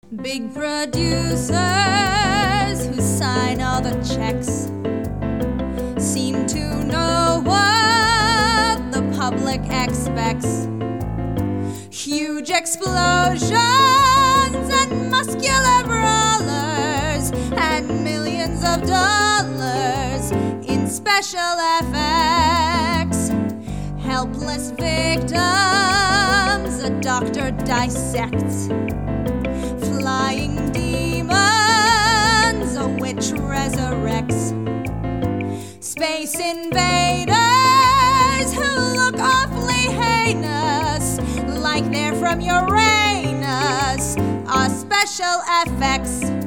Big producers who sign all the checks seem to know what the public expects. Huge explosions and muscular brawlers and millions of dollars in special effects. Helpless victims a doctor dissects. Flying demons a witch resurrects. Space invaders who look awfully heinous, like they're from Uranus, are special effects.